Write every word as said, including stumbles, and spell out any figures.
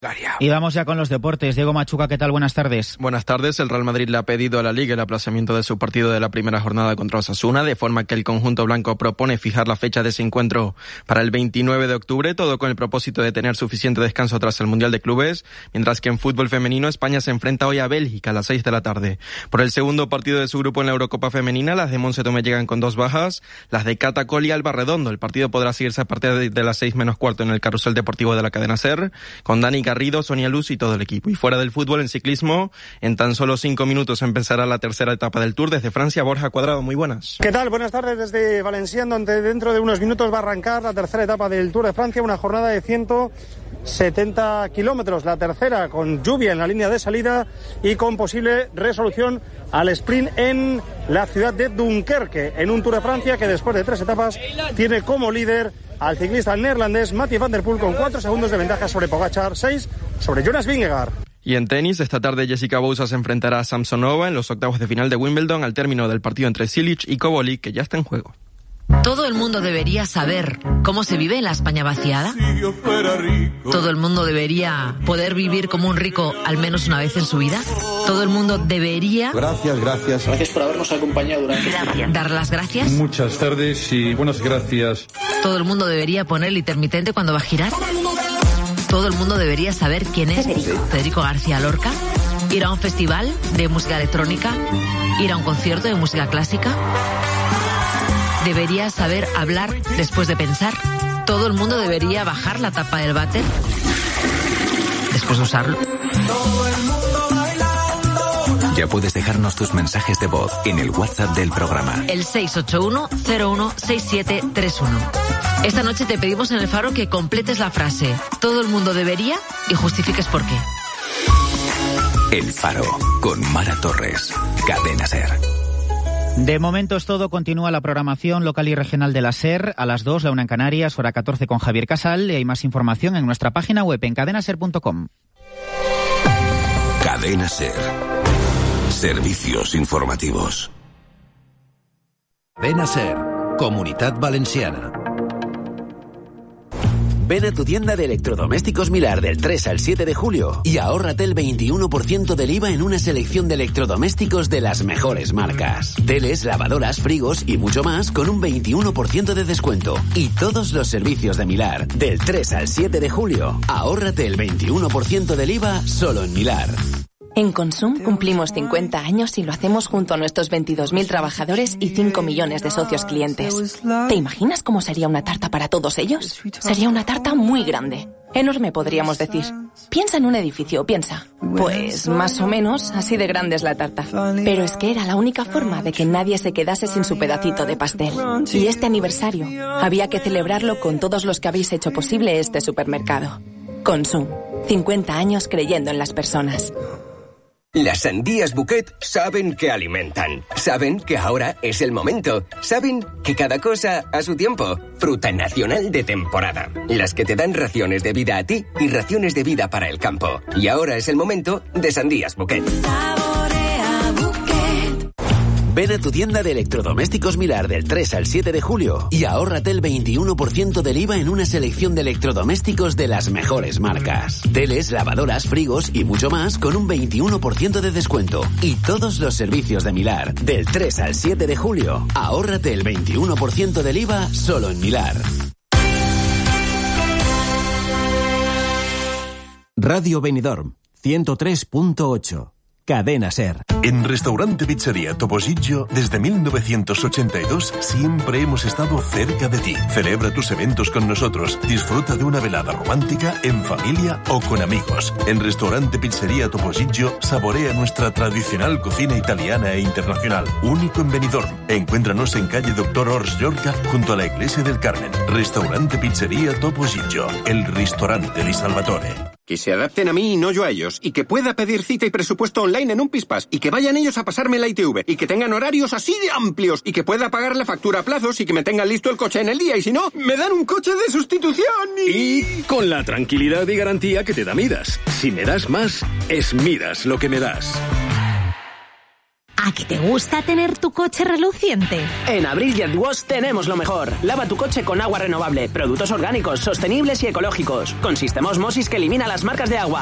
Y vamos ya con los deportes. Diego Machuca, ¿qué tal? Buenas tardes. Buenas tardes. El Real Madrid le ha pedido a la Liga el aplazamiento de su partido de la primera jornada contra Osasuna, de forma que el conjunto blanco propone fijar la fecha de ese encuentro para el veintinueve de octubre, todo con el propósito de tener suficiente descanso tras el Mundial de Clubes, mientras que en fútbol femenino España se enfrenta hoy a Bélgica a las seis de la tarde. Por el segundo partido de su grupo en la Eurocopa femenina, las de Monse Tomé llegan con dos bajas, las de Cata Col y Alba Redondo. El partido podrá seguirse a partir de las seis menos cuarto en el carrusel deportivo de la cadena SER, con Dani Garrido, Sonia Luz y todo el equipo. Y fuera del fútbol, en ciclismo, en tan solo cinco minutos empezará la tercera etapa del Tour. Desde Francia, Borja Cuadrado, muy buenas. ¿Qué tal? Buenas tardes desde Valenciennes, donde dentro de unos minutos va a arrancar la tercera etapa del Tour de Francia, una jornada de ciento setenta kilómetros, la tercera con lluvia en la línea de salida y con posible resolución al sprint en la ciudad de Dunkerque, en un Tour de Francia que después de tres etapas tiene como líder al ciclista neerlandés Mathieu van der Poel con cuatro segundos de ventaja sobre Pogačar, seis sobre Jonas Vingegaard. Y en tenis, esta tarde Jessica Bouza se enfrentará a Samsonova en los octavos de final de Wimbledon al término del partido entre Cilic y Kobolik, que ya está en juego. Todo el mundo debería saber cómo se vive en la España vaciada. Todo el mundo debería poder vivir como un rico al menos una vez en su vida. Todo el mundo debería... Gracias, gracias. Gracias por habernos acompañado durante este tiempo. Dar las gracias. Muchas tardes y buenas gracias. Todo el mundo debería poner el intermitente cuando va a girar. Todo el mundo debería saber quién es Federico, Federico García Lorca. Ir a un festival de música electrónica. Ir a un concierto de música clásica. Debería saber hablar después de pensar. Todo el mundo debería bajar la tapa del váter después de usarlo. Ya puedes dejarnos tus mensajes de voz en el WhatsApp del programa. El seis ocho uno cero uno seis siete tres uno. Esta noche te pedimos en el Faro que completes la frase todo el mundo debería y justifiques por qué. El Faro, con Mara Torres. Cadena SER. De momento es todo. Continúa la programación local y regional de la SER. A las dos, la una en Canarias, hora catorce con Javier Casal. Y hay más información en nuestra página web en cadena ser punto com. Cadena SER. Servicios informativos. Cadena SER. Comunitat Valenciana. Ven a tu tienda de electrodomésticos Milar del tres al siete de julio y ahórrate el veintiuno por ciento del I V A en una selección de electrodomésticos de las mejores marcas. Teles, lavadoras, frigos y mucho más con un veintiuno por ciento de descuento. Y todos los servicios de Milar del tres al siete de julio. Ahórrate el veintiuno por ciento del I V A solo en Milar. En Consum cumplimos cincuenta años y lo hacemos junto a nuestros veintidós mil trabajadores y cinco millones de socios clientes. ¿Te imaginas cómo sería una tarta para todos ellos? Sería una tarta muy grande. Enorme, podríamos decir. Piensa en un edificio, piensa. Pues más o menos así de grande es la tarta. Pero es que era la única forma de que nadie se quedase sin su pedacito de pastel. Y este aniversario había que celebrarlo con todos los que habéis hecho posible este supermercado. Consum. cincuenta años creyendo en las personas. Las sandías Bouquet saben que alimentan. Saben que ahora es el momento. Saben que cada cosa a su tiempo. Fruta nacional de temporada. Las que te dan raciones de vida a ti y raciones de vida para el campo. Y ahora es el momento de sandías Bouquet. Ven a tu tienda de electrodomésticos Milar del tres al siete de julio y ahórrate el veintiuno por ciento del I V A en una selección de electrodomésticos de las mejores marcas. Teles, lavadoras, frigos y mucho más con un veintiuno por ciento de descuento. Y todos los servicios de Milar del tres al siete de julio. Ahórrate el veintiuno por ciento del I V A solo en Milar. Radio Benidorm, ciento tres punto ocho. Cadena SER. En Restaurante Pizzería Topollillo, desde mil novecientos ochenta y dos, siempre hemos estado cerca de ti. Celebra tus eventos con nosotros. Disfruta de una velada romántica, en familia o con amigos. En Restaurante Pizzería Topollillo, saborea nuestra tradicional cocina italiana e internacional. Único en Benidorm. Encuéntranos en calle Doctor Ors Llorca, junto a la Iglesia del Carmen. Restaurante Pizzería Topollillo, el restaurante di Salvatore. Que se adapten a mí y no yo a ellos. Y que pueda pedir cita y presupuesto online en un Pispas. Y que vayan ellos a pasarme la I T V. Y que tengan horarios así de amplios. Y que pueda pagar la factura a plazos y que me tengan listo el coche en el día. Y si no, me dan un coche de sustitución. Y, y con la tranquilidad y garantía que te da Midas. Si me das más, es Midas lo que me das. ¿A que te gusta tener tu coche reluciente? En Abril Jet Wash tenemos lo mejor. Lava tu coche con agua renovable, productos orgánicos, sostenibles y ecológicos, con sistema osmosis que elimina las marcas de agua.